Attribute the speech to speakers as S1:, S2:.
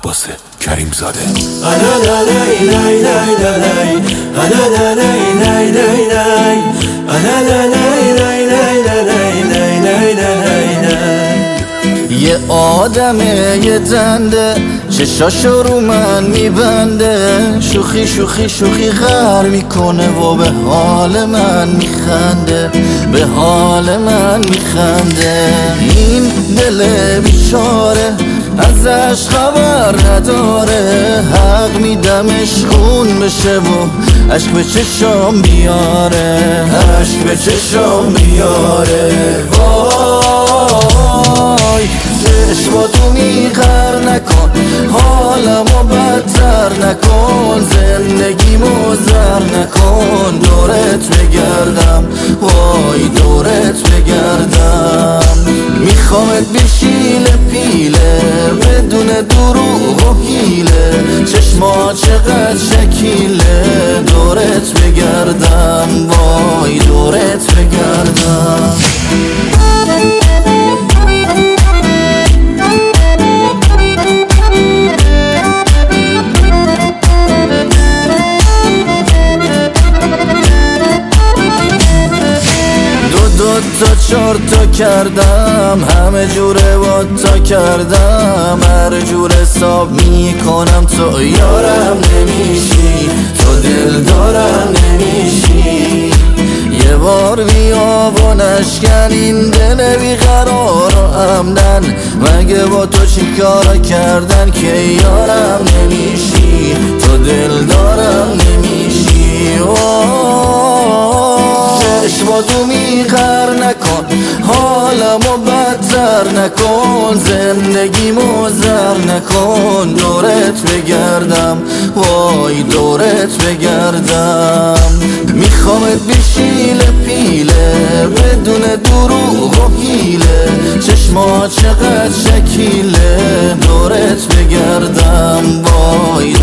S1: عباس کریم زاده.
S2: یه آدمه یه دنده چشاشو رو من میبنده، شوخی شوخی شوخی غر میکنه و به حال من میخنده، به حال من میخنده. این دل بیچاره ازش خبر نداره، حق میدمش خون بشه و عشق به چشام بیاره، عشق به چشام بیاره. وای چشماتو میغر نکن، حالمو بدتر نکن، زندگیمو زر نکن، دورت بگردم وای دورت بگردم. میخوامت بشیله پیله بدون دروغ و حیله، چشما چقدر شکیله، دورت بگردم وای دورت بگردم. دو تا چار تا کردم، همه جوره با تا کردم، هر جور حساب میکنم تو یارم نمیشی، تو دل دارم نمیشی. یه بار بیا و نشکن این دل بیقرار و امنن، مگه با تو چی کارا کردن که یارم نمیشی، تو دل دارم نمیشی. چشماتو میغر نکن، حالمو بدتر نکن، زندگیمو زر نکن، دورت بگردم وای دورت بگردم. میخوامت بشیله پیله بدون دروغ و حیله، چشما چقدر شکیله، دورت بگردم وای